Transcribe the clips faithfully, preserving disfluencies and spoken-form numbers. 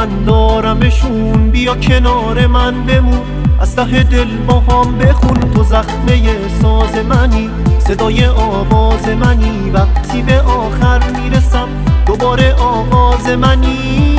من دارمشون، بیا کنار من بمون، از ته دل با هم بخون. تو زخمه ساز منی، صدای آواز منی، وقتی به آخر میرسم دوباره آغاز منی.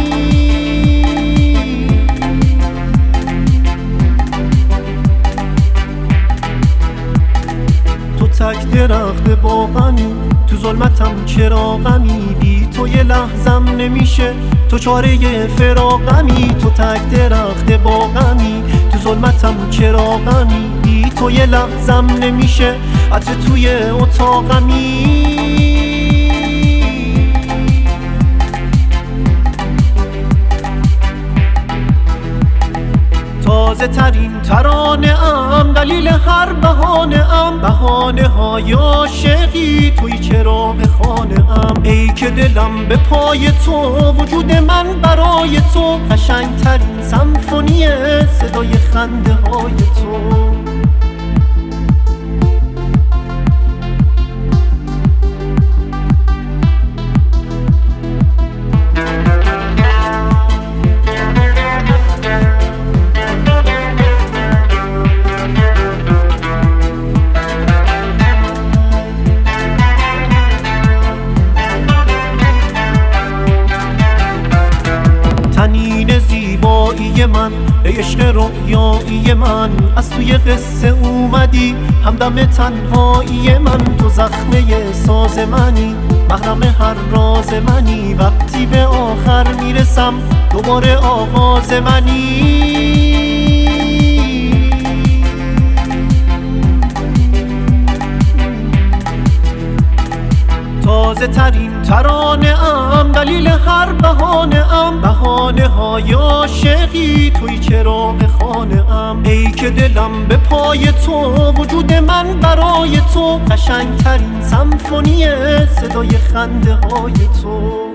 تو تک درخت باغمی، تو ظلمتم چراغمی، بی تو یه لحظم نمیشه، تو چاره فراغمی. تو تک درخت باغمی، تو ظلمتم چراغمی، بی تو یه لحظم نمیشه، عطر توی اتاقمی. تازه ترین ترانه ام، دلیل هر بهانه ام، بهانه های عاشقی، توی چراغ خانه ام. ای که دلم به پای تو، وجود من برای تو، قشنگ ترین سمفونی صدای خنده های تو. تنین زیبایی من، ای عشق رویایی من، از توی قصه اومدی، همدم تنهایی من. تو زخمه ساز منی، محرم هر راز منی، وقتی به آخر میرسم دوباره آغاز منی. تازه ترین ترانه ام، دلیل هر بهانه ام، بهانه های عاشقی، توی چراغ خانه ام. ای که دلم به پای تو، وجود من برای تو، قشنگ ترین سمفونی صدای خنده های تو.